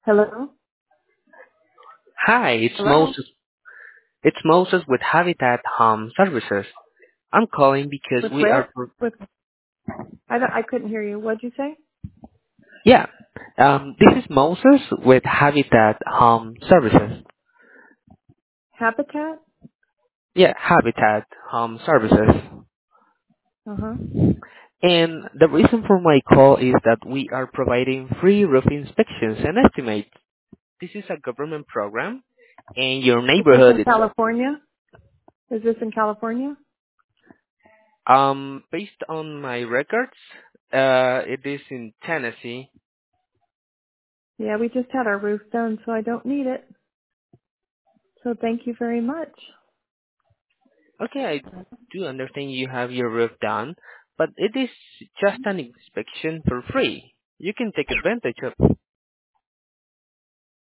Hello? Hi, it's Hello? Moses. It's Moses with Habitat Home Services. I'm calling because With we are. where? With I couldn't hear you. What'd you say? Yeah. This is Moses with Habitat Home Services. Habitat? Yeah, Habitat Home Services. Uh-huh. And the reason for my call is that we are providing free roof inspections and estimates. This is a government program, and your Is this neighborhood in is California? Is this in California? based on my records. It is in Tennessee. Yeah, we just had our roof done, so I don't need it. So thank you very much. Okay, I do understand you have your roof done, but it is just an inspection for free. You can take advantage of.